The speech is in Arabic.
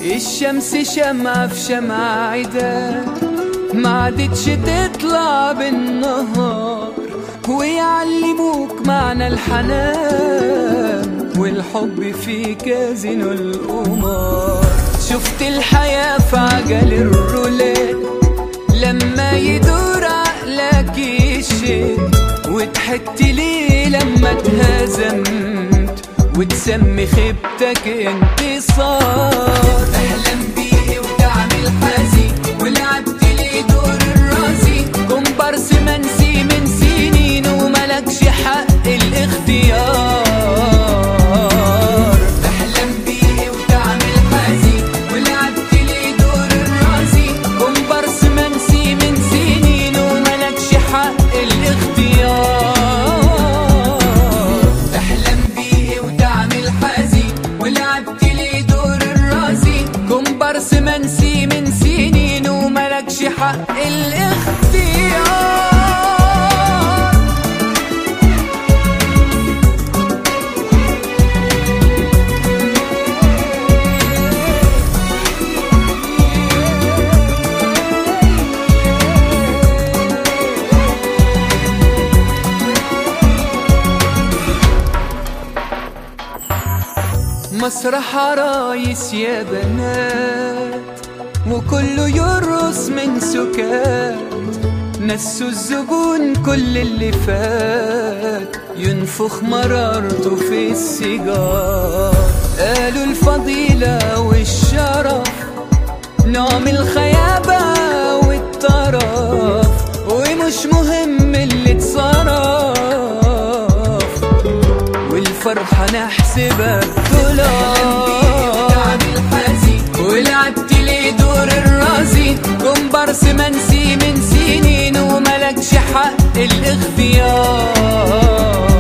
الشمس شمعة في شمعة عدا، ما عادتش تطلع بالنهار، ويعلموك معنى الحنان والحب في كازينو القمار. شفت الحياة في عجل الرولات لما يدور عقلك الشيء، وضحكت ليه لما اتهزمت وتسمي خيبتك انتصار. احلم بيه وتعمل حزين ولعبت ليه دور الرازي، كومبارس منسي من سنين وملكش حق الاختيار. احلم بيه وتعمل حزين ولعبت ليه دور الرازي، كومبارس منسي من سنين وملكش حق الاختيار. كومبارس منسي من سنين وملكش حق الاختيار. مسرح عرايس يا بنات وكله يرقص من سكات، نسوا الزبون كل اللي فات ينفخ مرارته في السيجار. قالوا الفضيلة والشرف نوع الخيابة والطرف، ومش مهم اللي اتصرف والفرحة نحسبها ولعبت ليه دور الرازي، كومبارس منسي من سنين وملكش حق الاختيار.